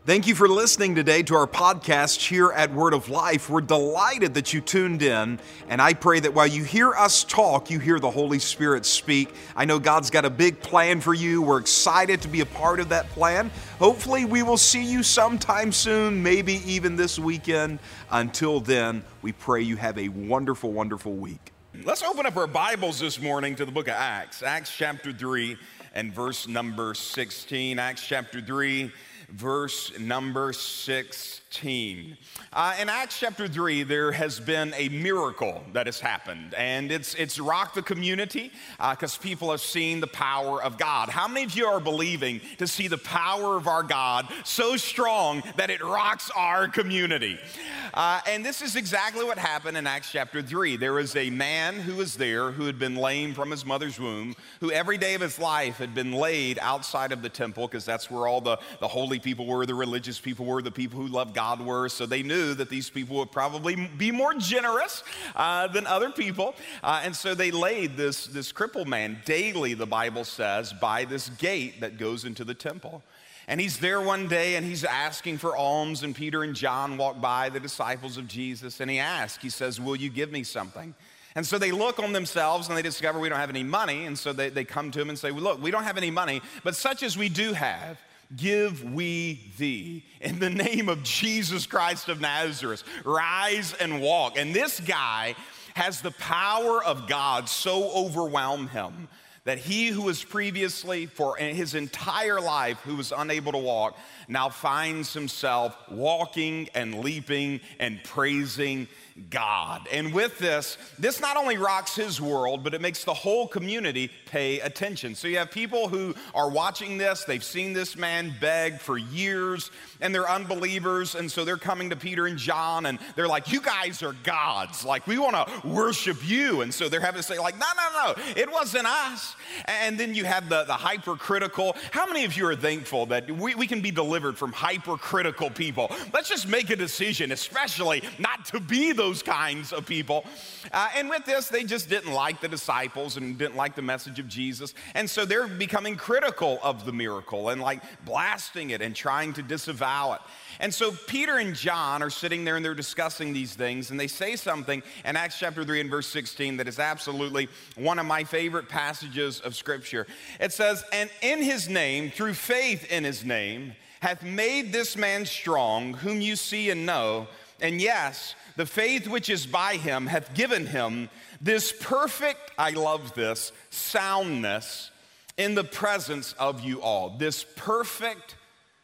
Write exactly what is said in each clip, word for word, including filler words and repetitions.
Thank you for listening today to our podcast here at Word of Life. We're delighted that you tuned in, and I pray that while you hear us talk, you hear the Holy Spirit speak. I know God's got a big plan for you. We're excited to be a part of that plan. Hopefully, we will see you sometime soon, maybe even this weekend. Until then, we pray you have a wonderful, wonderful week. Let's open up our Bibles this morning to the book of Acts, Acts chapter three and verse number sixteen. Acts chapter three. Verse number sixteen. Uh, in Acts chapter three, there has been a miracle that has happened, and it's it's rocked the community because uh, people have seen the power of God. How many of you are believing to see the power of our God so strong that it rocks our community? Uh, and this is exactly what happened in Acts chapter three. There was a man who was there who had been lame from his mother's womb, who every day of his life had been laid outside of the temple because that's where all the, the holy people were, the religious people were, the people who loved God were. So they knew that these people would probably be more generous uh, than other people. Uh, and so they laid this, this crippled man daily, the Bible says, by this gate that goes into the temple. And he's there one day and he's asking for alms, and Peter and John walk by, the disciples of Jesus, and he asks, he says, "Will you give me something?" And so they look on themselves and they discover we don't have any money. And so they, they come to him and say, well, look, we don't have any money, but such as we do have, give we thee. In the name of Jesus Christ of Nazareth, rise and walk. And this guy has the power of God so overwhelm him that he who was previously, for his entire life, who was unable to walk, now finds himself walking and leaping and praising God. And with this, this not only rocks his world, but it makes the whole community pay attention. So you have people who are watching this, they've seen this man beg for years, and they're unbelievers, and so they're coming to Peter and John, and they're like, you guys are gods, like we want to worship you. And so they're having to say like, no, no, no, it wasn't us. And then you have the, the hypercritical. How many of you are thankful that we, we can be delivered from hypercritical people? Let's just make a decision, especially not to be those kinds of people. Uh, and with this, they just didn't like the disciples and didn't like the message of Jesus. And so they're becoming critical of the miracle and like blasting it and trying to disavow it. And so Peter and John are sitting there and they're discussing these things, and they say something in Acts chapter three and verse sixteen that is absolutely one of my favorite passages of Scripture. It says, "And in his name, through faith in his name, hath made this man strong, whom you see and know. And yes, the faith which is by him hath given him this perfect," I love this, "soundness in the presence of you all." This perfect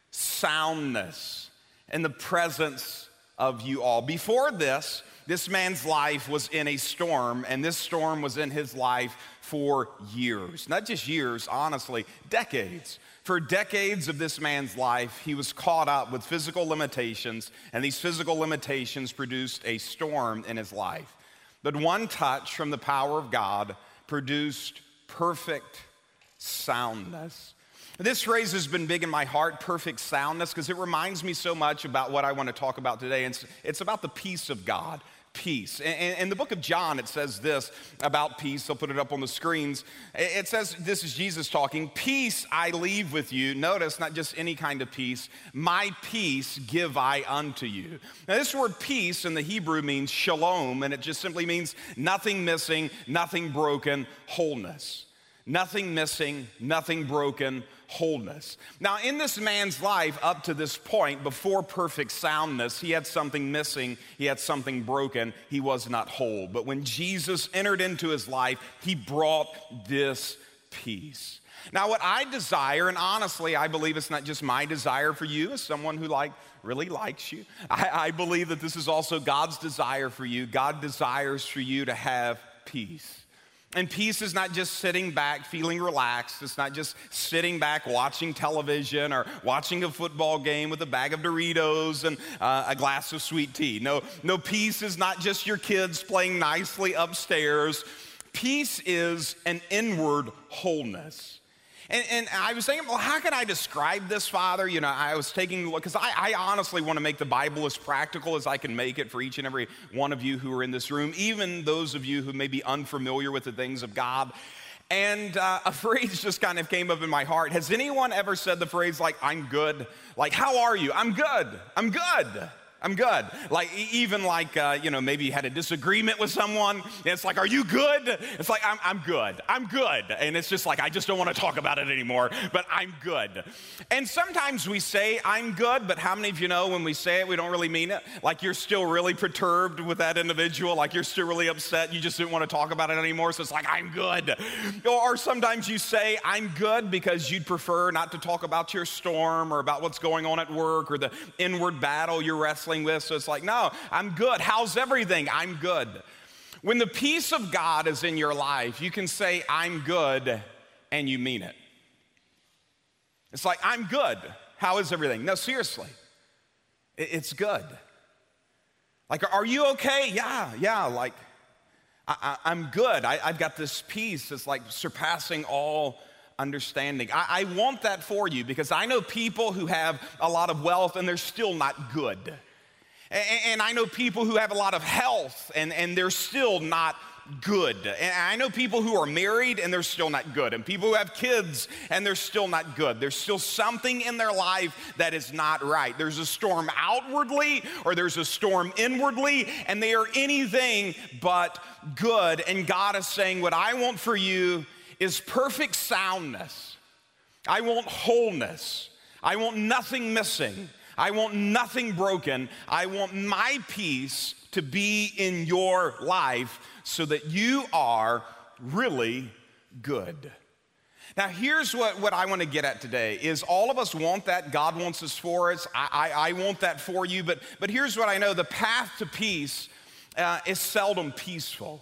soundness in the presence of you all. Before this, this man's life was in a storm, and this storm was in his life for years. Not just years, honestly, decades. For decades of this man's life, he was caught up with physical limitations, and these physical limitations produced a storm in his life. But one touch from the power of God produced perfect soundness. This phrase has been big in my heart, perfect soundness, because it reminds me so much about what I want to talk about today. It's, it's about the peace of God. Peace. In, in the book of John, it says this about peace. They'll put it up on the screens. It says, this is Jesus talking, "Peace I leave with you." Notice, not just any kind of peace. "My peace give I unto you." Now, this word peace in the Hebrew means shalom, and it just simply means nothing missing, nothing broken, wholeness. Nothing missing, nothing broken, wholeness. Now, in this man's life up to this point, before perfect soundness, he had something missing, he had something broken, he was not whole. But when Jesus entered into his life, he brought this peace. Now, what I desire, and honestly, I believe it's not just my desire for you as someone who like really likes you. I, I believe that this is also God's desire for you. God desires for you to have peace. And peace is not just sitting back feeling relaxed. It's not just sitting back watching television or watching a football game with a bag of Doritos and uh, a glass of sweet tea. No, no, peace is not just your kids playing nicely upstairs. Peace is an inward wholeness. And, and I was thinking, well, how can I describe this, Father? You know, I was taking a look, because I, I honestly want to make the Bible as practical as I can make it for each and every one of you who are in this room, even those of you who may be unfamiliar with the things of God. And uh, a phrase just kind of came up in my heart. Has anyone ever said the phrase like, I'm good? Like, how are you? I'm good. I'm good. I'm good. Like, even like, uh, you know, maybe you had a disagreement with someone. And it's like, are you good? It's like, I'm, I'm good. I'm good. And it's just like, I just don't want to talk about it anymore, but I'm good. And sometimes we say, I'm good, but how many of you know when we say it, we don't really mean it? Like, you're still really perturbed with that individual. Like, you're still really upset. You just didn't want to talk about it anymore. So it's like, I'm good. Or sometimes you say, I'm good because you'd prefer not to talk about your storm or about what's going on at work or the inward battle you're wrestling with. So it's like, no, I'm good. How's everything? I'm good. When the peace of God is in your life, you can say, I'm good, and you mean it. It's like, I'm good. How is everything? No, seriously. It's good. Like, are you okay? Yeah, yeah, like, I, I, I'm good. I, I've got this peace that's like surpassing all understanding. I, I want that for you because I know people who have a lot of wealth and they're still not good. And I know people who have a lot of health and, and they're still not good. And I know people who are married and they're still not good. And people who have kids and they're still not good. There's still something in their life that is not right. There's a storm outwardly or there's a storm inwardly, and they are anything but good. And God is saying, what I want for you is perfect soundness. I want wholeness. I want nothing missing. I want nothing broken. I want my peace to be in your life so that you are really good. Now, here's what, what I want to get at today is all of us want that. God wants us for us. I, I, I want that for you. But, but here's what I know. The path to peace uh, is seldom peaceful.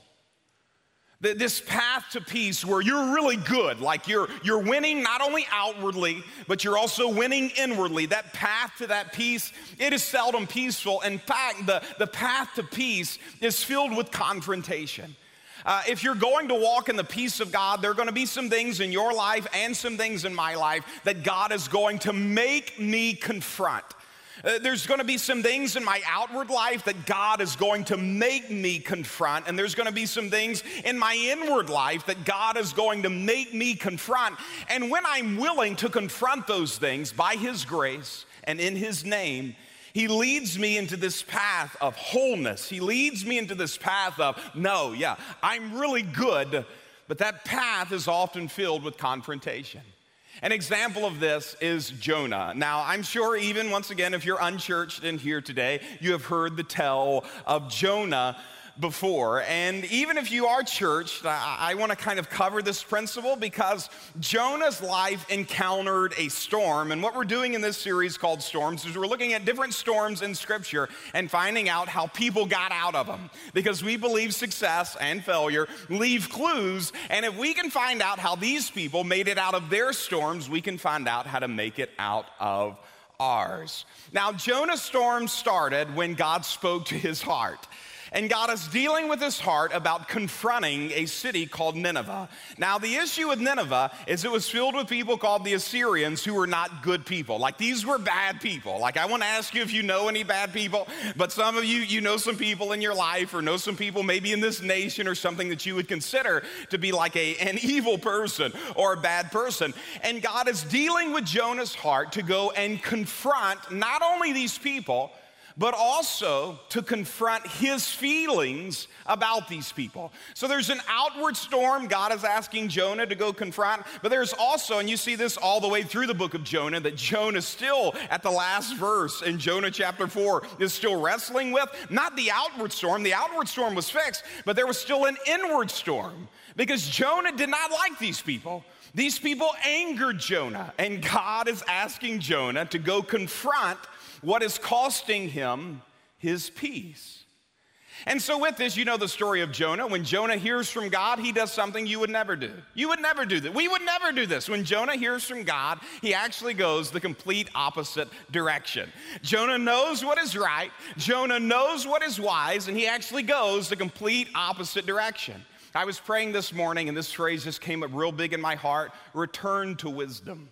This path to peace where you're really good, like you're, you're winning not only outwardly, but you're also winning inwardly. That path to that peace, it is seldom peaceful. In fact, the, the path to peace is filled with confrontation. Uh, if you're going to walk in the peace of God, there are going to be some things in your life and some things in my life that God is going to make me confront. Uh, there's going to be some things in my outward life that God is going to make me confront, and there's going to be some things in my inward life that God is going to make me confront. And when I'm willing to confront those things by His grace and in His name, He leads me into this path of wholeness. He leads me into this path of, no, yeah, I'm really good, but that path is often filled with confrontation. An example of this is Jonah. Now, I'm sure even once again, if you're unchurched in here today, you have heard the tale of Jonah before. And even if you are churched, I, I want to kind of cover this principle because Jonah's life encountered a storm. And what we're doing in this series called Storms is we're looking at different storms in Scripture and finding out how people got out of them. Because we believe success and failure leave clues. And if we can find out how these people made it out of their storms, we can find out how to make it out of ours. Now, Jonah's storm started when God spoke to his heart. And God is dealing with his heart about confronting a city called Nineveh. Now, the issue with Nineveh is it was filled with people called the Assyrians who were not good people. Like, these were bad people. Like, I want to ask you if you know any bad people, but some of you, you know some people in your life or know some people maybe in this nation or something that you would consider to be like a, an evil person or a bad person. And God is dealing with Jonah's heart to go and confront not only these people, but also to confront his feelings about these people. So there's an outward storm God is asking Jonah to go confront, but there's also, and you see this all the way through the book of Jonah, that Jonah still at the last verse in Jonah chapter four is still wrestling with, not the outward storm, the outward storm was fixed, but there was still an inward storm because Jonah did not like these people. These people angered Jonah, and God is asking Jonah to go confront what is costing him his peace. And so with this, you know the story of Jonah. When Jonah hears from God, he does something you would never do. You would never do that. We would never do this. When Jonah hears from God, he actually goes the complete opposite direction. Jonah knows what is right. Jonah knows what is wise, and he actually goes the complete opposite direction. I was praying this morning, and this phrase just came up real big in my heart: return to wisdom.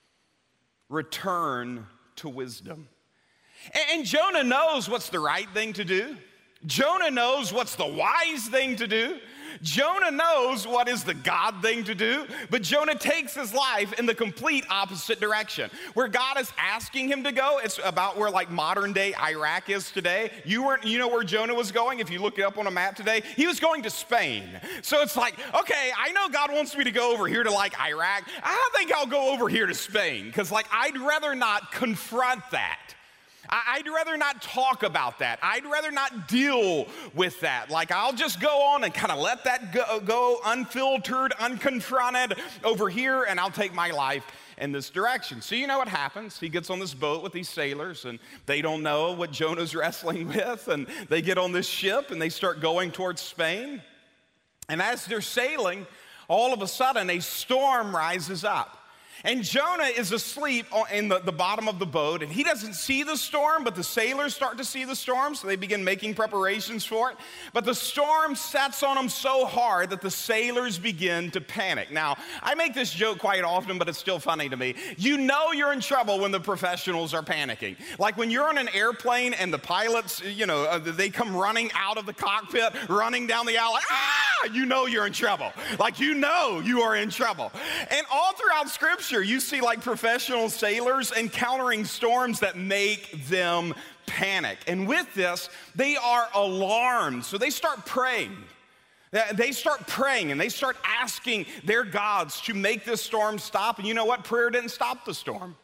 Return to wisdom. And Jonah knows what's the right thing to do. Jonah knows what's the wise thing to do. Jonah knows what is the God thing to do, but Jonah takes his life in the complete opposite direction. Where God is asking him to go, it's about where like modern day Iraq is today. You weren't, you know where Jonah was going? If you look it up on a map today, he was going to Spain. So it's like, okay, I know God wants me to go over here to like Iraq. I think I'll go over here to Spain because like I'd rather not confront that. I'd rather not talk about that. I'd rather not deal with that. Like, I'll just go on and kind of let that go, go unfiltered, unconfronted over here, and I'll take my life in this direction. So you know what happens? He gets on this boat with these sailors, and they don't know what Jonah's wrestling with, and they get on this ship, and they start going towards Spain. And as they're sailing, all of a sudden, a storm rises up. And Jonah is asleep in the, the bottom of the boat, and he doesn't see the storm, but the sailors start to see the storm, so they begin making preparations for it. But the storm sets on them so hard that the sailors begin to panic. Now, I make this joke quite often, but it's still funny to me. You know you're in trouble when the professionals are panicking. Like when you're on an airplane and the pilots, you know, they come running out of the cockpit, running down the aisle, like, ah! You know you're in trouble. Like you know you are in trouble. And all throughout Scripture, you see like professional sailors encountering storms that make them panic. And with this, they are alarmed. So they start praying. They start praying and they start asking their gods to make this storm stop. And you know what? Prayer didn't stop the storm.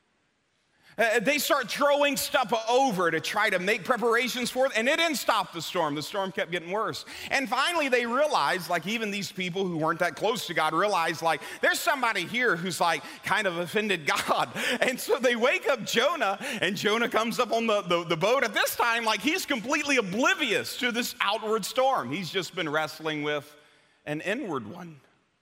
Uh, they start throwing stuff over to try to make preparations for it, and it didn't stop the storm. The storm kept getting worse. And finally, they realized, like even these people who weren't that close to God realized, like, there's somebody here who's like kind of offended God. And so they wake up Jonah, and Jonah comes up on the, the, the boat. At this time, like he's completely oblivious to this outward storm. He's just been wrestling with an inward one.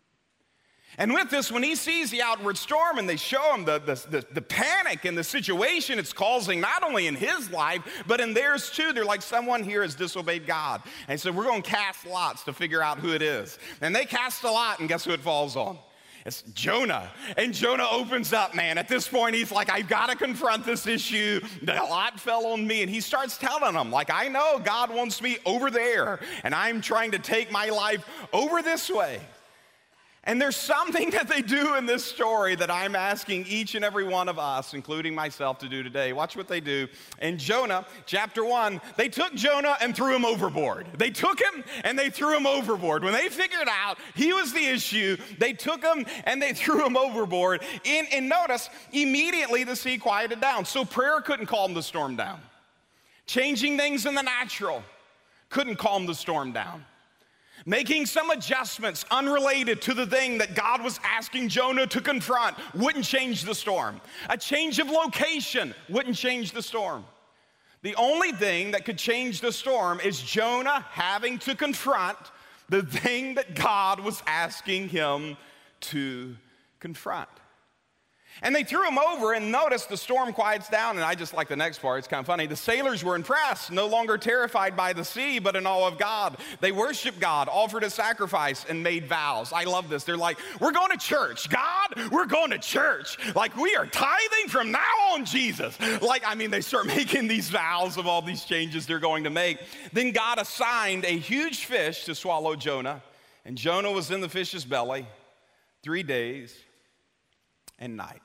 And with this, when he sees the outward storm and they show him the, the, the, the panic and the situation it's causing, not only in his life, but in theirs too, they're like, someone here has disobeyed God. And so we're going to cast lots to figure out who it is. And they cast a lot, and guess who it falls on? It's Jonah. And Jonah opens up, man. At this point, he's like, I've got to confront this issue. The lot fell on me. And he starts telling them, like, I know God wants me over there, and I'm trying to take my life over this way. And there's something that they do in this story that I'm asking each and every one of us, including myself, to do today. Watch what they do. In Jonah, chapter one, they took Jonah and threw him overboard. They took him and they threw him overboard. When they figured out he was the issue, they took him and they threw him overboard. And, and notice, immediately the sea quieted down. So prayer couldn't calm the storm down. Changing things in the natural couldn't calm the storm down. Making some adjustments unrelated to the thing that God was asking Jonah to confront wouldn't change the storm. A change of location wouldn't change the storm. The only thing that could change the storm is Jonah having to confront the thing that God was asking him to confront. And they threw him over, and notice the storm quiets down. And I just like the next part. It's kind of funny. The sailors were impressed, no longer terrified by the sea, but in awe of God. They worshiped God, offered a sacrifice, and made vows. I love this. They're like, we're going to church. God, we're going to church. Like, we are tithing from now on, Jesus. Like, I mean, they start making these vows of all these changes they're going to make. Then God assigned a huge fish to swallow Jonah. And Jonah was in the fish's belly three days and nights.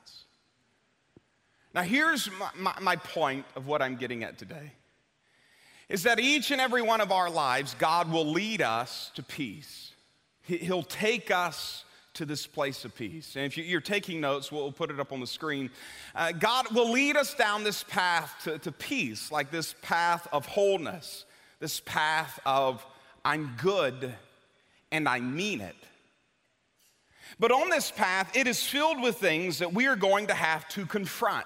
Now here's my, my, my point of what I'm getting at today, is that each and every one of our lives, God will lead us to peace. He, he'll take us to this place of peace. And if you, you're taking notes, we'll, we'll put it up on the screen. Uh, God will lead us down this path to, to peace, like this path of wholeness, this path of I'm good and I mean it. But on this path, it is filled with things that we are going to have to confront.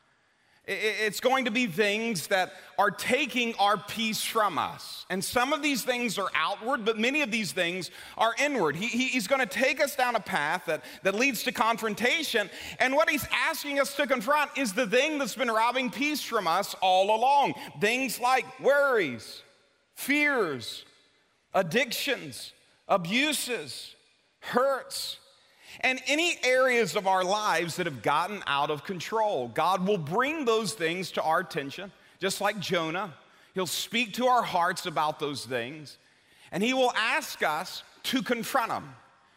It's going to be things that are taking our peace from us. And some of these things are outward, but many of these things are inward. He, he, he's going to take us down a path that, that leads to confrontation. And what he's asking us to confront is the thing that's been robbing peace from us all along. Things like worries, fears, addictions, abuses, hurts, and any areas of our lives that have gotten out of control. God will bring those things to our attention, just like Jonah. He'll speak to our hearts about those things. And he will ask us to confront them.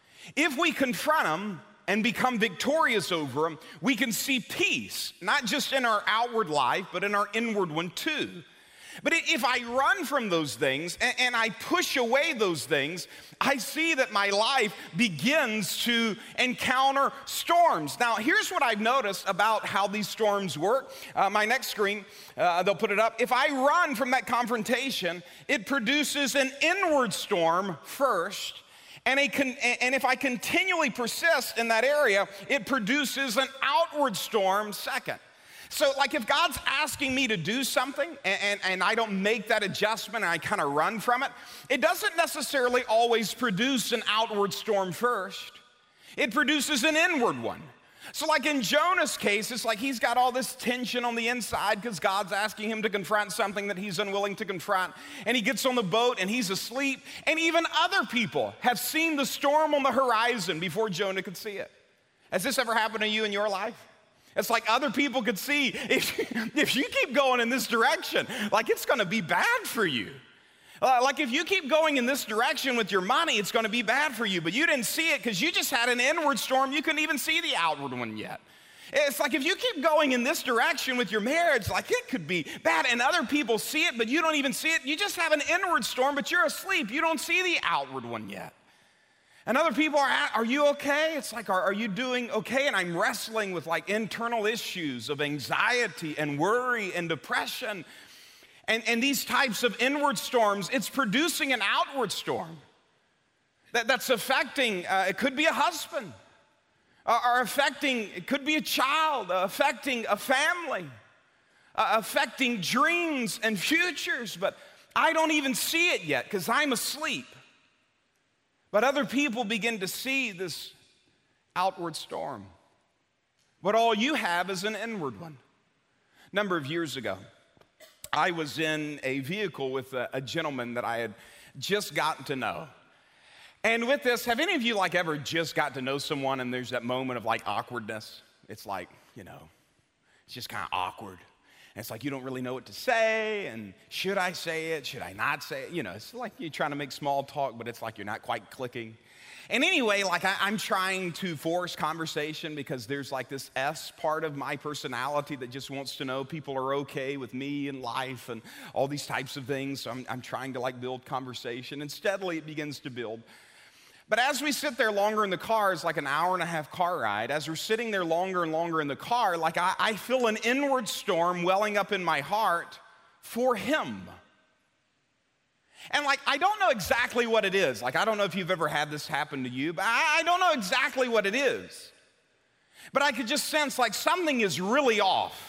If we confront them and become victorious over them, we can see peace, not just in our outward life, but in our inward one too. But if I run from those things and I push away those things, I see that my life begins to encounter storms. Now, here's what I've noticed about how these storms work. Uh, my next screen, uh, they'll put it up. If I run from that confrontation, it produces an inward storm first. And, a con- and if I continually persist in that area, it produces an outward storm second. So like if God's asking me to do something and, and, and I don't make that adjustment and I kind of run from it, it doesn't necessarily always produce an outward storm first. It produces an inward one. So like in Jonah's case, it's like he's got all this tension on the inside because God's asking him to confront something that he's unwilling to confront. And he gets on the boat and he's asleep. And even other people have seen the storm on the horizon before Jonah could see it. Has this ever happened to you in your life? It's like other people could see, if, if you keep going in this direction, like it's gonna be bad for you. Uh, like if you keep going in this direction with your money, it's gonna be bad for you, but you didn't see it because you just had an inward storm. You couldn't even see the outward one yet. It's like if you keep going in this direction with your marriage, like it could be bad, and other people see it, but you don't even see it. You just have an inward storm, but you're asleep. You don't see the outward one yet. And other people are, are you okay? It's like, are, are you doing okay? And I'm wrestling with like internal issues of anxiety and worry and depression. And, and these types of inward storms, it's producing an outward storm that, that's affecting, uh, it could be a husband, or, or affecting, it could be a child, uh, affecting a family, uh, affecting dreams and futures. But I don't even see it yet because I'm asleep. But other people begin to see this outward storm. But all you have is an inward one. A number of years ago, I was in a vehicle with a, a gentleman that I had just gotten to know. And with this, have any of you like ever just got to know someone and there's that moment of like awkwardness? It's like, you know, it's just kind of awkward. And it's like you don't really know what to say, and should I say it, should I not say it? You know, it's like you're trying to make small talk, but it's like you're not quite clicking. And anyway, like I, I'm trying to force conversation because there's like this S part of my personality that just wants to know people are okay with me and life and all these types of things. So I'm, I'm trying to like build conversation, and steadily it begins to build. But as we sit there longer in the car, it's like an hour and a half car ride. As we're sitting there longer and longer in the car, like I, I feel an inward storm welling up in my heart for him. And like, I don't know exactly what it is. Like, I don't know if you've ever had this happen to you, but I, I don't know exactly what it is. But I could just sense like something is really off.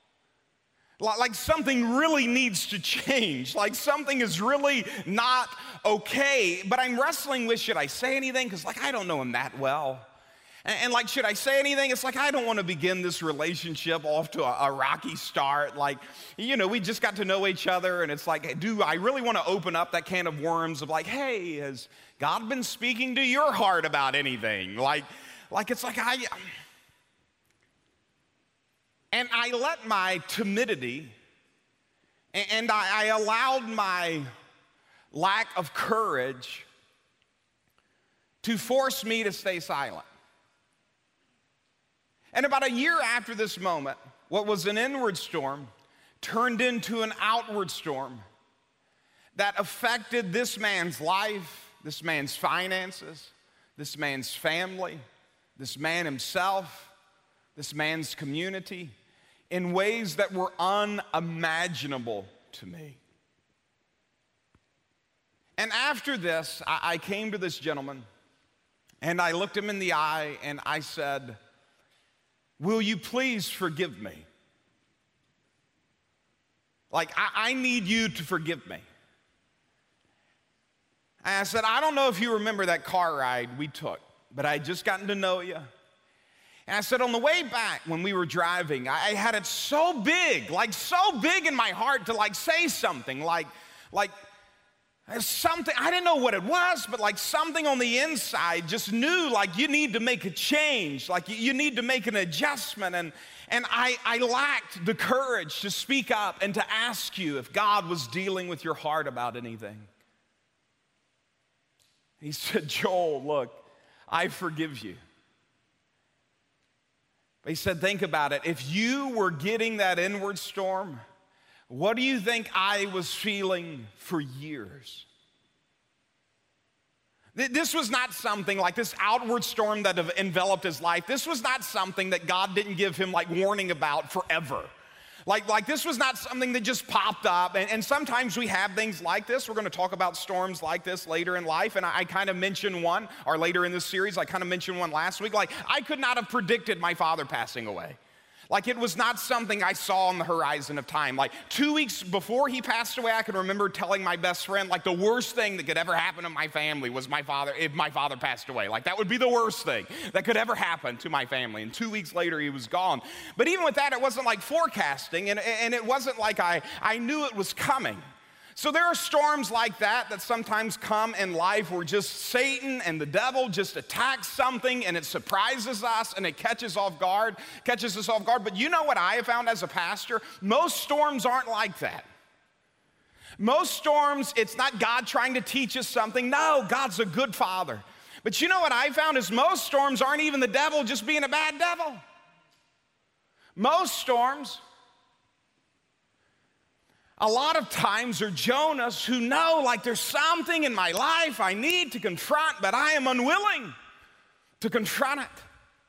Like something really needs to change. Like something is really not okay. But I'm wrestling with, should I say anything? Because like I don't know him that well. And, and like, should I say anything? It's like I don't want to begin this relationship off to a, a rocky start. Like, you know, we just got to know each other. And it's like, do I really want to open up that can of worms of like, hey, has God been speaking to your heart about anything? Like, like it's like I... And I let my timidity and I, I allowed my lack of courage to force me to stay silent. And about a year after this moment, what was an inward storm turned into an outward storm that affected this man's life, this man's finances, this man's family, this man himself, this man's community, in ways that were unimaginable to me. And after this, I, I came to this gentleman, and I looked him in the eye, and I said, will you please forgive me? Like, I, I need you to forgive me. And I said, I don't know if you remember that car ride we took, but I had just gotten to know you. And I said, on the way back when we were driving, I had it so big, like so big in my heart to like say something, like, like something, I didn't know what it was, but like something on the inside just knew like you need to make a change, like you need to make an adjustment. And, and I, I lacked the courage to speak up and to ask you if God was dealing with your heart about anything. He said, Joel, look, I forgive you. He said, think about it. If you were getting that inward storm, what do you think I was feeling for years? This was not something like this outward storm that enveloped his life. This was not something that God didn't give him like warning about forever. Like, like this was not something that just popped up. And, and sometimes we have things like this. We're going to talk about storms like this later in life. And I, I kind of mentioned one, or later in this series, I kind of mentioned one last week. Like, I could not have predicted my father passing away. Like, it was not something I saw on the horizon of time. Like, two weeks before he passed away, I can remember telling my best friend, like, the worst thing that could ever happen to my family was my father, if my father passed away. Like, that would be the worst thing that could ever happen to my family. And two weeks later, he was gone. But even with that, it wasn't like forecasting, and, and it wasn't like I, I knew it was coming. So there are storms like that that sometimes come in life where just Satan and the devil just attacks something and it surprises us and it catches off guard, catches us off guard. But you know what I have found as a pastor? Most storms aren't like that. Most storms, it's not God trying to teach us something. No, God's a good father. But you know what I found is most storms aren't even the devil just being a bad devil. Most storms, a lot of times are Jonahs who know like there's something in my life I need to confront, but I am unwilling to confront it.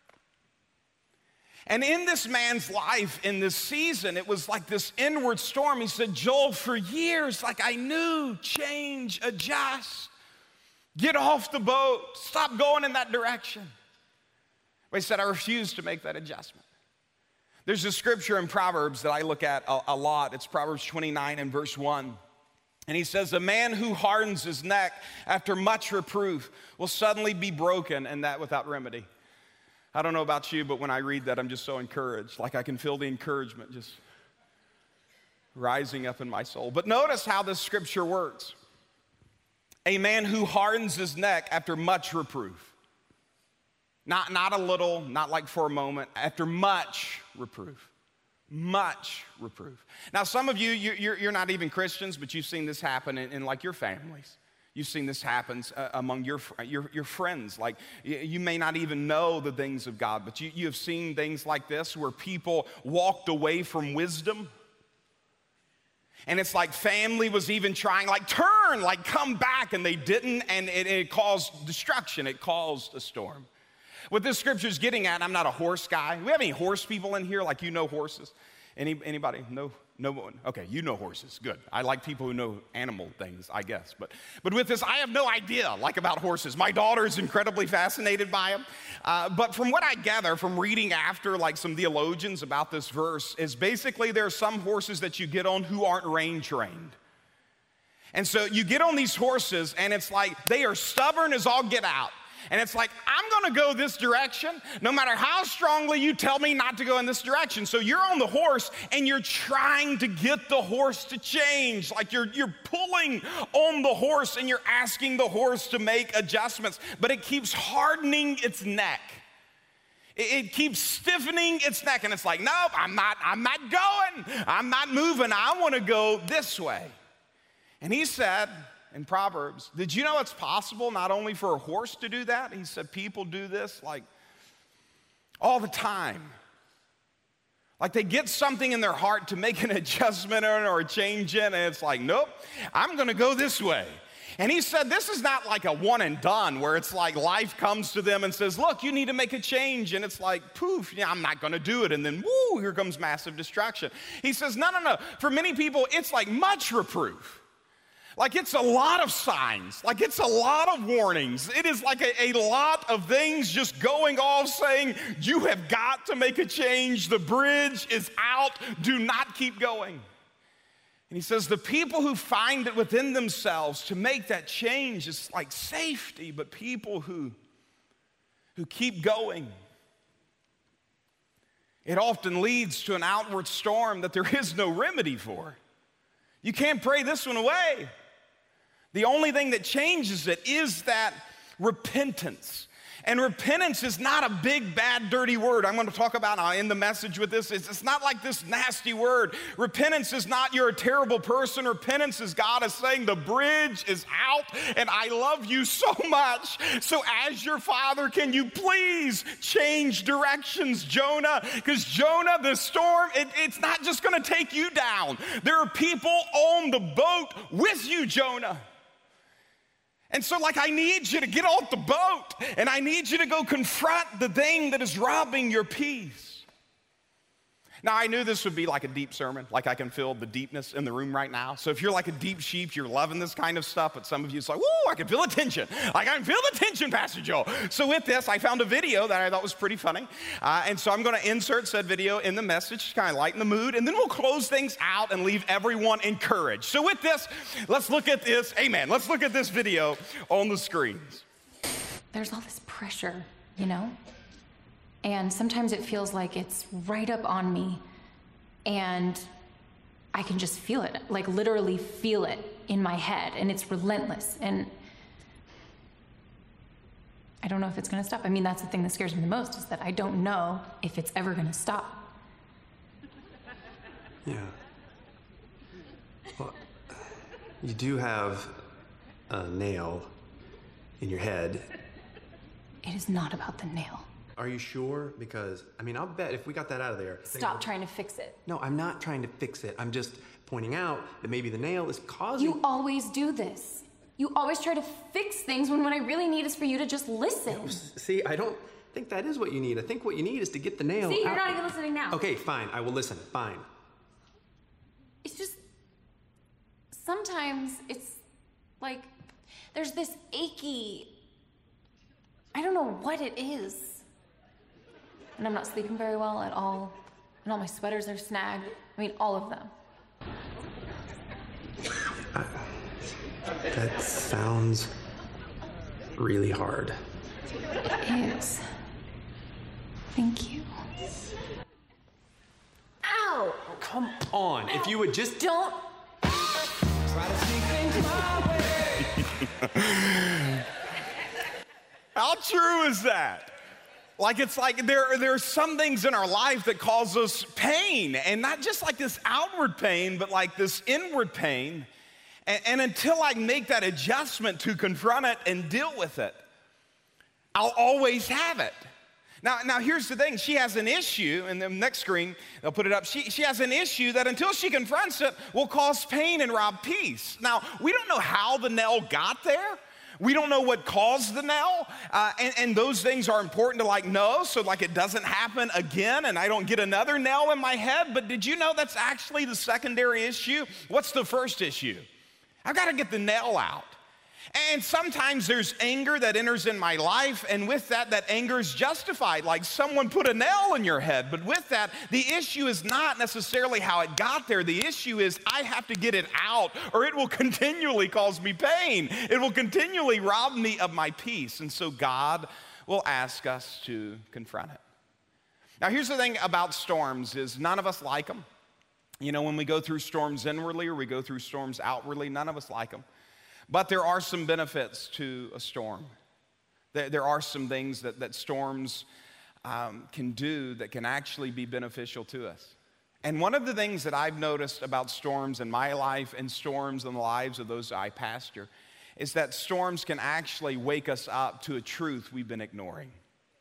And in this man's life, in this season, it was like this inward storm. He said, Joel, for years, like I knew, change, adjust, get off the boat, stop going in that direction. But he said, I refused to make that adjustment. There's a scripture in Proverbs that I look at a, a lot. It's Proverbs twenty-nine and verse one. And he says, a man who hardens his neck after much reproof will suddenly be broken, and that without remedy. I don't know about you, but when I read that, I'm just so encouraged. Like I can feel the encouragement just rising up in my soul. But notice how this scripture works. A man who hardens his neck after much reproof. Not, not a little, not like for a moment, after much reproof. Much reproof. Now, some of you, you're, you're not even Christians, but you've seen this happen in, in like your families. You've seen this happen uh, among your, your, your friends. Like, you, you may not even know the things of God, but you, you have seen things like this where people walked away from wisdom. And it's like family was even trying, like, turn, like, come back, and they didn't, and it, it caused destruction. It caused a storm. What this scripture is getting at, I'm not a horse guy. Do we have any horse people in here? Like, you know horses? Any, anybody? No? No one? Okay, you know horses. Good. I like people who know animal things, I guess. But, but with this, I have no idea, like, about horses. My daughter is incredibly fascinated by them. Uh, but from what I gather from reading after, like, some theologians about this verse, is basically there are some horses that you get on who aren't rein trained. And so you get on these horses, and it's like they are stubborn as all get out. And it's like, I'm going to go this direction, no matter how strongly you tell me not to go in this direction. So you're on the horse, and you're trying to get the horse to change. Like you're, you're pulling on the horse, and you're asking the horse to make adjustments. But it keeps hardening its neck. It, it keeps stiffening its neck. And it's like, nope, I'm not, I'm not going. I'm not moving. I want to go this way. And he said in Proverbs, did you know it's possible not only for a horse to do that? He said people do this like all the time. Like they get something in their heart to make an adjustment or a change in, and it's like, nope, I'm going to go this way. And he said this is not like a one and done where it's like life comes to them and says, look, you need to make a change. And it's like, poof, yeah, I'm not going to do it. And then, woo, here comes massive destruction. He says, no, no, no. For many people, it's like much reproof. Like it's a lot of signs, like it's a lot of warnings. It is like a, a lot of things just going off saying, you have got to make a change. The bridge is out. Do not keep going. And he says the people who find it within themselves to make that change is like safety, but people who, who keep going, it often leads to an outward storm that there is no remedy for. You can't pray this one away. The only thing that changes it is that repentance. And repentance is not a big, bad, dirty word. I'm going to talk about, I'll end the message with this. It's, it's not like this nasty word. Repentance is not you're a terrible person. Repentance is God is saying the bridge is out and I love you so much. So as your father, can you please change directions, Jonah? Because Jonah, the storm, it, it's not just going to take you down. There are people on the boat with you, Jonah. And so, like, I need you to get off the boat, and I need you to go confront the thing that is robbing your peace. Now, I knew this would be like a deep sermon, like I can feel the deepness in the room right now. So if you're like a deep sheep, you're loving this kind of stuff, but some of you, it's like, woo, I can feel the tension. Like, I can feel the tension, Pastor Joel. So with this, I found a video that I thought was pretty funny. Uh, and so I'm going to insert said video in the message to kind of lighten the mood, and then we'll close things out and leave everyone encouraged. So with this, let's look at this, amen, let's look at this video on the screens. There's all this pressure, you know? And sometimes it feels like it's right up on me, and I can just feel it, like literally feel it in my head, and it's relentless, and I don't know if it's gonna stop. I mean, that's the thing that scares me the most, is that I don't know if it's ever gonna stop. Yeah. Well, you do have a nail in your head. It is not about the nail. Are you sure? Because, I mean, I'll bet if we got that out of there... Stop would... trying to fix it. No, I'm not trying to fix it. I'm just pointing out that maybe the nail is causing... You always do this. You always try to fix things when what I really need is for you to just listen. No, see, I don't think that is what you need. I think what you need is to get the nail See, out. you're not even listening now. Okay, fine. I will listen. Fine. It's just... Sometimes it's like there's this achy... I don't know what it is. And I'm not sleeping very well at all. And all my sweaters are snagged. I mean, all of them. Uh, that sounds really hard. It is. Thank you. Ow! Oh, come on. If you would just... Don't... How true is that? Like, it's like there, there are some things in our life that cause us pain, and not just like this outward pain, but like this inward pain. And, and until I make that adjustment to confront it and deal with it, I'll always have it. Now, now here's the thing. She has an issue, and the next screen, they'll put it up. She, she has an issue that until she confronts it will cause pain and rob peace. Now, we don't know how the nail got there. We don't know what caused the nail, uh, and, and those things are important to like know, so like it doesn't happen again and I don't get another nail in my head. But did you know that's actually the secondary issue? What's the first issue? I've got to get the nail out. And sometimes there's anger that enters in my life, and with that, that anger is justified, like someone put a nail in your head. But with that, the issue is not necessarily how it got there. The issue is I have to get it out, or it will continually cause me pain. It will continually rob me of my peace. And so God will ask us to confront it. Now, here's the thing about storms is none of us like them. You know, when we go through storms inwardly or we go through storms outwardly, none of us like them. But there are some benefits to a storm. There, there are some things that, that storms um, can do that can actually be beneficial to us. And one of the things that I've noticed about storms in my life and storms in the lives of those I pastor is that storms can actually wake us up to a truth we've been ignoring.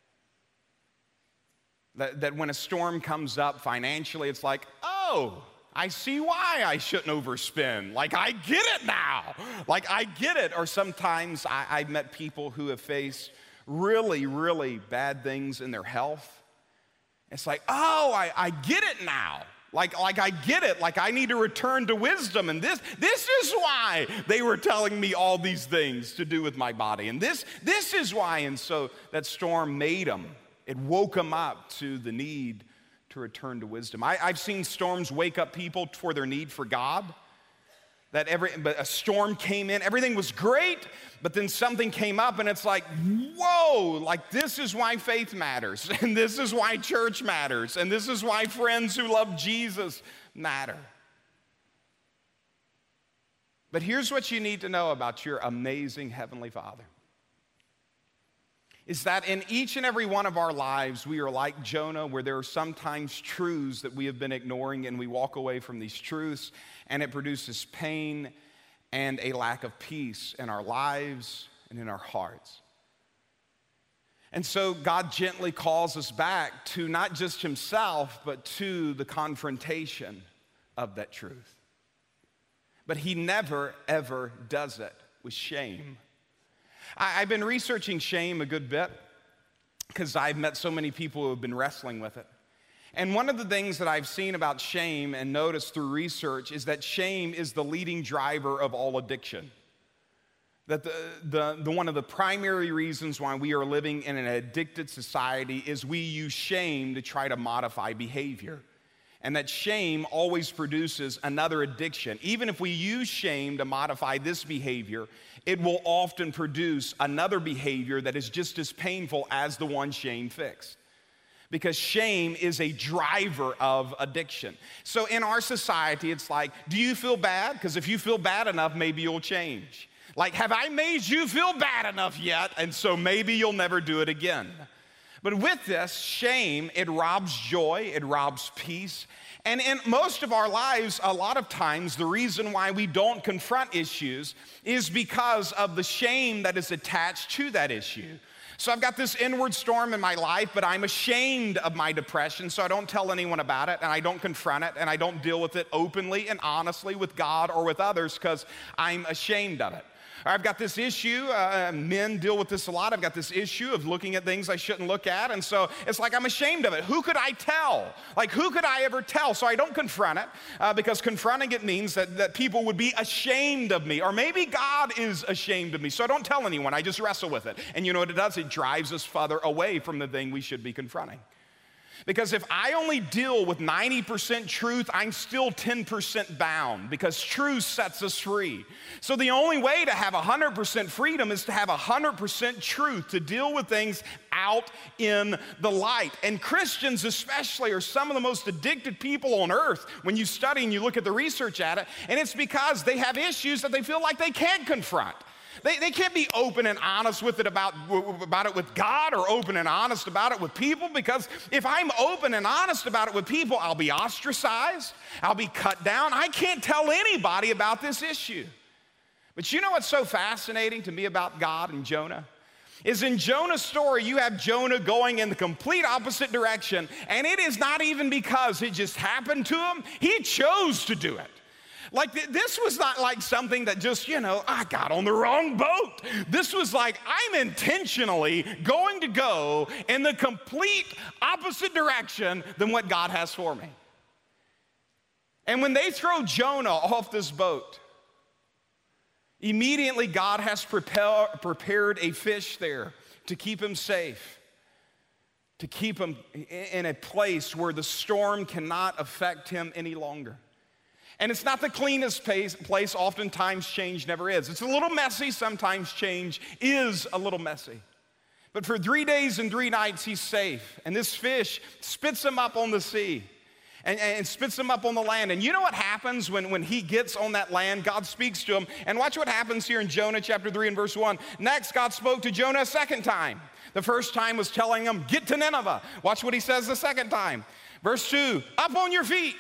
That, that when a storm comes up financially, it's like, oh, I see why I shouldn't overspend. Like, I get it now. Like, I get it. Or sometimes I, I've met people who have faced really, really bad things in their health. It's like, oh, I, I get it now. Like, like I get it. Like, I need to return to wisdom. And this, this is why they were telling me all these things to do with my body. And this, this is why. And so that storm made them. It woke them up to the need to return to wisdom. I, I've seen storms wake up people for their need for God. That every, but a storm came in, everything was great, but then something came up and it's like, whoa, like this is why faith matters, and this is why church matters, and this is why friends who love Jesus matter. But here's what you need to know about your amazing Heavenly Father. is that in each and every one of our lives, we are like Jonah, where there are sometimes truths that we have been ignoring, and we walk away from these truths, and it produces pain and a lack of peace in our lives and in our hearts. And so God gently calls us back to not just himself, but to the confrontation of that truth. But he never, ever does it with shame. I, I've been researching shame a good bit because I've met so many people who have been wrestling with it. And one of the things that I've seen about shame and noticed through research is that shame is the leading driver of all addiction. That the, the, the one of the primary reasons why we are living in an addicted society is we use shame to try to modify behavior. And that shame always produces another addiction. Even if we use shame to modify this behavior, it will often produce another behavior that is just as painful as the one shame fixed. Because shame is a driver of addiction. So in our society, it's like, do you feel bad? Because if you feel bad enough, maybe you'll change. Like, have I made you feel bad enough yet? And so maybe you'll never do it again. But with this, shame, it robs joy, it robs peace. And in most of our lives, a lot of times, the reason why we don't confront issues is because of the shame that is attached to that issue. So I've got this inward storm in my life, but I'm ashamed of my depression, so I don't tell anyone about it, and I don't confront it, and I don't deal with it openly and honestly with God or with others because I'm ashamed of it. Or I've got this issue, uh, men deal with this a lot, I've got this issue of looking at things I shouldn't look at, and so it's like I'm ashamed of it. Who could I tell? Like, who could I ever tell? So I don't confront it, uh, because confronting it means that, that people would be ashamed of me, or maybe God is ashamed of me, so I don't tell anyone, I just wrestle with it. And you know what it does? It drives us further away from the thing we should be confronting. Because if I only deal with ninety percent truth, I'm still ten percent bound, because truth sets us free. So the only way to have one hundred percent freedom is to have one hundred percent truth, to deal with things out in the light. And Christians especially are some of the most addicted people on earth when you study and you look at the research at it, and it's because they have issues that they feel like they can't confront. They, they can't be open and honest with it about, about it with God, or open and honest about it with people, because if I'm open and honest about it with people, I'll be ostracized, I'll be cut down. I can't tell anybody about this issue. But you know what's so fascinating to me about God and Jonah? Is in Jonah's story, you have Jonah going in the complete opposite direction, and it is not even because it just happened to him. He chose to do it. Like, th- this was not like something that just, you know, I got on the wrong boat. This was like, I'm intentionally going to go in the complete opposite direction than what God has for me. And when they throw Jonah off this boat, immediately God has prepare, prepared a fish there to keep him safe, to keep him in a place where the storm cannot affect him any longer. And it's not the cleanest place, oftentimes change never is. It's a little messy, sometimes change is a little messy. But for three days and three nights, he's safe. And this fish spits him up on the sea and, and spits him up on the land. And you know what happens when, when he gets on that land? God speaks to him. And watch what happens here in Jonah chapter three and verse one. Next, God spoke to Jonah a second time. The first time was telling him, get to Nineveh. Watch what he says the second time. Verse two, up on your feet.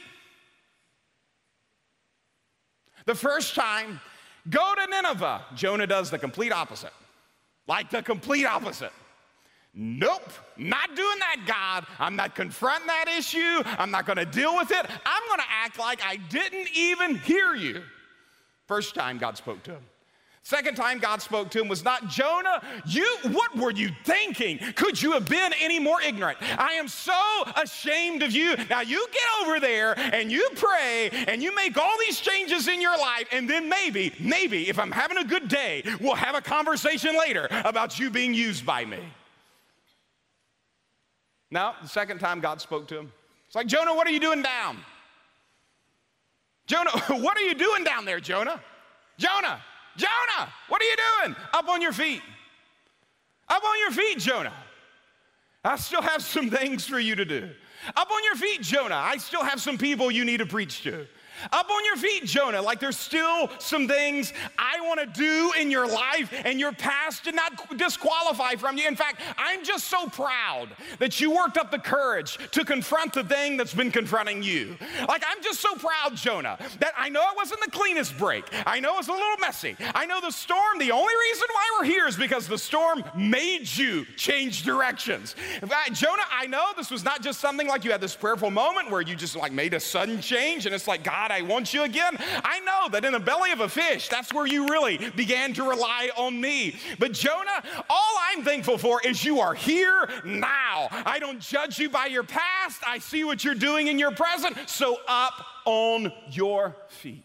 The first time, go to Nineveh. Jonah does the complete opposite. Like the complete opposite. Nope, not doing that, God. I'm not confronting that issue. I'm not going to deal with it. I'm going to act like I didn't even hear you. First time God spoke to him. Second time God spoke to him was not, Jonah, you, what were you thinking? Could you have been any more ignorant? I am so ashamed of you. Now you get over there and you pray and you make all these changes in your life, and then maybe, maybe if I'm having a good day, we'll have a conversation later about you being used by me. Now, the second time God spoke to him, it's like, Jonah, what are you doing down? Jonah, what are you doing down there, Jonah? Jonah. Jonah, what are you doing? Up on your feet. Up on your feet, Jonah. I still have some things for you to do. Up on your feet, Jonah. I still have some people you need to preach to. Up on your feet, Jonah. Like there's still some things I want to do in your life, and your past did not disqualify from you. In fact, I'm just so proud that you worked up the courage to confront the thing that's been confronting you. Like I'm just so proud, Jonah, that I know it wasn't the cleanest break. I know it's a little messy. I know the storm, the only reason why we're here is because the storm made you change directions. In fact, Jonah, I know this was not just something like you had this prayerful moment where you just like made a sudden change and it's like, God, I want you again. I know that in the belly of a fish, that's where you really began to rely on me. But Jonah, all I'm thankful for is you are here now. I don't judge you by your past. I see what you're doing in your present. So up on your feet.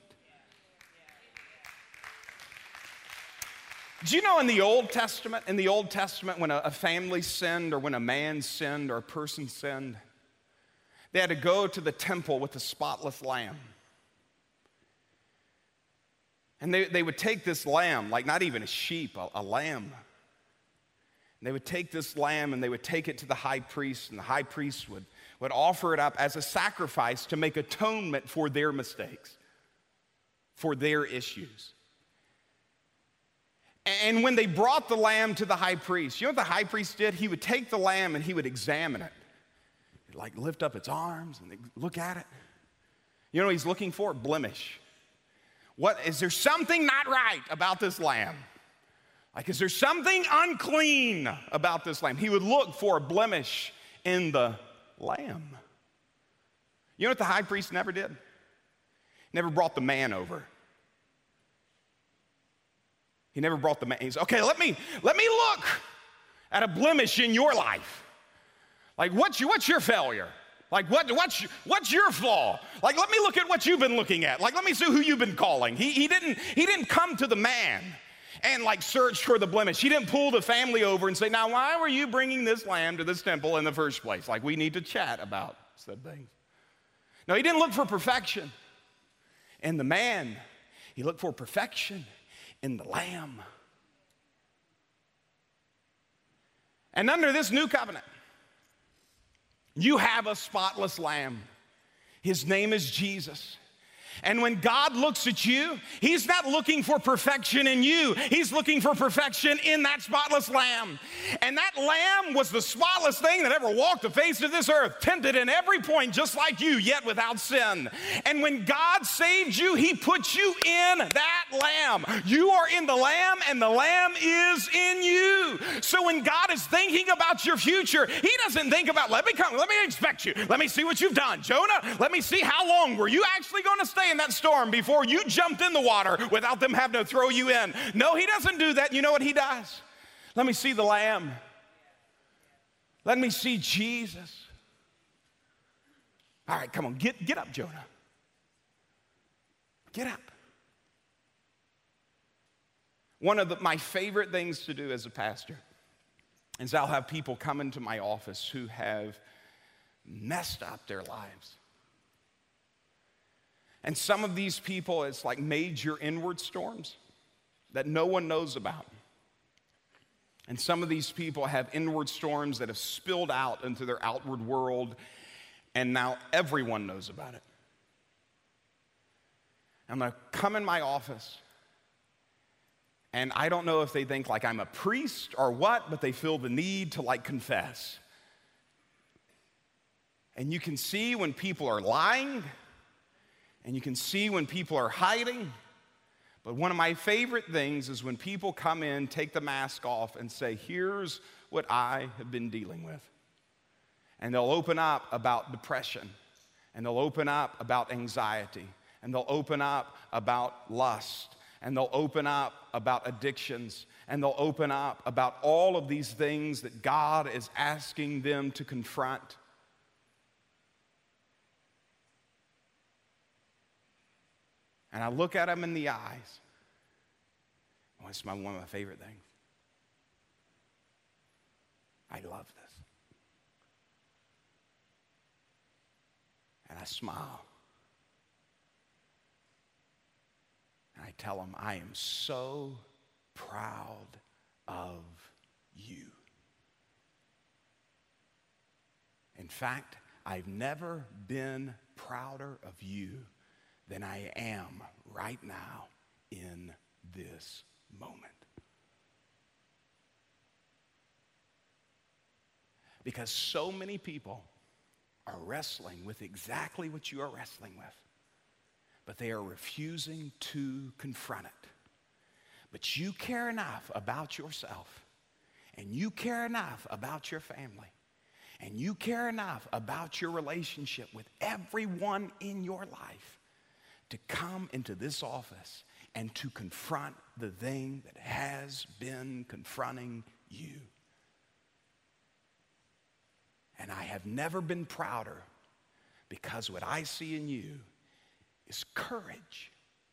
Do you know in the Old Testament, in the Old Testament, when a, a family sinned or when a man sinned or a person sinned, they had to go to the temple with a spotless lamb. And they, they would take this lamb, like not even a sheep, a, a lamb. And they would take this lamb and they would take it to the high priest, and the high priest would, would offer it up as a sacrifice to make atonement for their mistakes, for their issues. And when they brought the lamb to the high priest, you know what the high priest did? He would take the lamb and he would examine it. He'd like lift up its arms and look at it. You know what he's looking for? Blemish. What, is there something not right about this lamb? Like, is there something unclean about this lamb? He would look for a blemish in the lamb. You know what the high priest never did? Never brought the man over. He never brought the man. He said, okay, let me, let me look at a blemish in your life. Like, what's your, what's your failure? Like, what, what's, what's your flaw? Like, let me look at what you've been looking at. Like, let me see who you've been calling. He, he, didn't, he didn't come to the man and, like, search for the blemish. He didn't pull the family over and say, now, why were you bringing this lamb to this temple in the first place? Like, we need to chat about said things. No, he didn't look for perfection in the man. He looked for perfection in the lamb. And under this new covenant, you have a spotless lamb. His name is Jesus. And when God looks at you, he's not looking for perfection in you. He's looking for perfection in that spotless lamb. And that lamb was the spotless thing that ever walked the face of this earth, tempted in every point just like you, yet without sin. And when God saved you, he put you in that lamb. You are in the lamb and the lamb is in you. So when God is thinking about your future, he doesn't think about, let me come, let me inspect you. Let me see what you've done. Jonah, let me see how long were you actually going to stay in that storm before you jumped in the water without them having to throw you in. No, he doesn't do that. You know what he does? Let me see the lamb. Let me see Jesus. All right, come on, get, get up, Jonah. Get up. One of the, my favorite things to do as a pastor is I'll have people come into my office who have messed up their lives. And some of these people, it's like major inward storms that no one knows about. And some of these people have inward storms that have spilled out into their outward world, and now everyone knows about it. I'm gonna come in my office, and I don't know if they think like I'm a priest or what, but they feel the need to like confess. And you can see when people are lying, and you can see when people are hiding. But one of my favorite things is when people come in, take the mask off, and say, here's what I have been dealing with. And they'll open up about depression, and they'll open up about anxiety, and they'll open up about lust, and they'll open up about addictions, and they'll open up about all of these things that God is asking them to confront. And I look at them in the eyes. Oh, it's my, one of my favorite things. I love this. And I smile. And I tell them, I am so proud of you. In fact, I've never been prouder of you than I am right now in this moment. Because so many people are wrestling with exactly what you are wrestling with, but they are refusing to confront it. But you care enough about yourself, and you care enough about your family, and you care enough about your relationship with everyone in your life to come into this office and to confront the thing that has been confronting you. And I have never been prouder, because what I see in you is courage.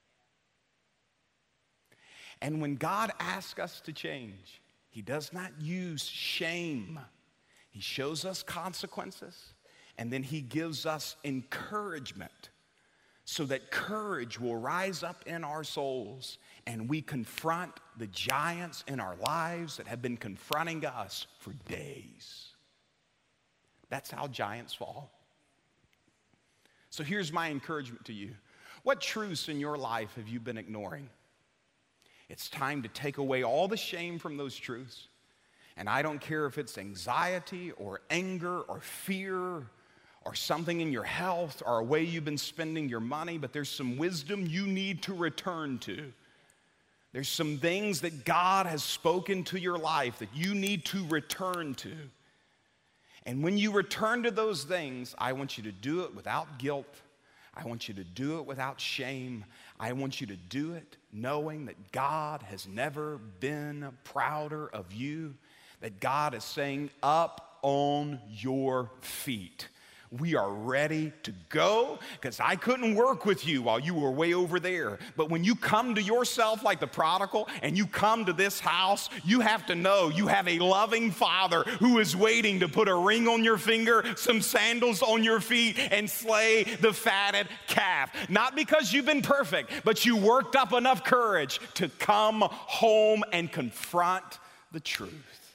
And when God asks us to change, he does not use shame. He shows us consequences, and then he gives us encouragement so that courage will rise up in our souls and we confront the giants in our lives that have been confronting us for days. That's how giants fall. So here's my encouragement to you. What truths in your life have you been ignoring? It's time to take away all the shame from those truths. And I don't care if it's anxiety or anger or fear or something in your health or a way you've been spending your money, but there's some wisdom you need to return to. There's some things that God has spoken to your life that you need to return to. And when you return to those things, I want you to do it without guilt. I want you to do it without shame. I want you to do it knowing that God has never been prouder of you, that God is saying, up on your feet. We are ready to go, because I couldn't work with you while you were way over there. But when you come to yourself like the prodigal and you come to this house, you have to know you have a loving Father who is waiting to put a ring on your finger, some sandals on your feet, and slay the fatted calf. Not because you've been perfect, but you worked up enough courage to come home and confront the truth.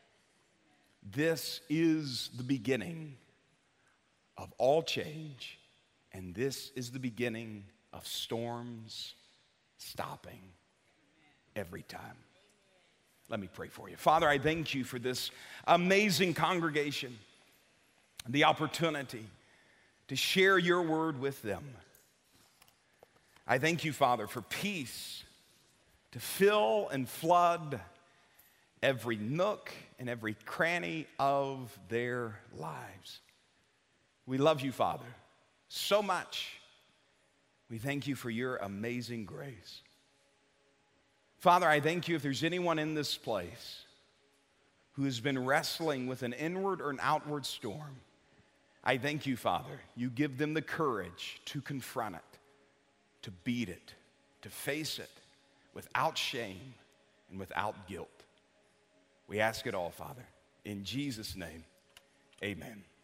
This is the beginning of all change, and this is the beginning of storms stopping every time. Let me pray for you. Father, I thank you for this amazing congregation, the opportunity to share your word with them. I thank you, Father, for peace to fill and flood every nook and every cranny of their lives. We love you, Father, so much. We thank you for your amazing grace. Father, I thank you if there's anyone in this place who has been wrestling with an inward or an outward storm, I thank you, Father, you give them the courage to confront it, to beat it, to face it without shame and without guilt. We ask it all, Father, in Jesus' name, amen.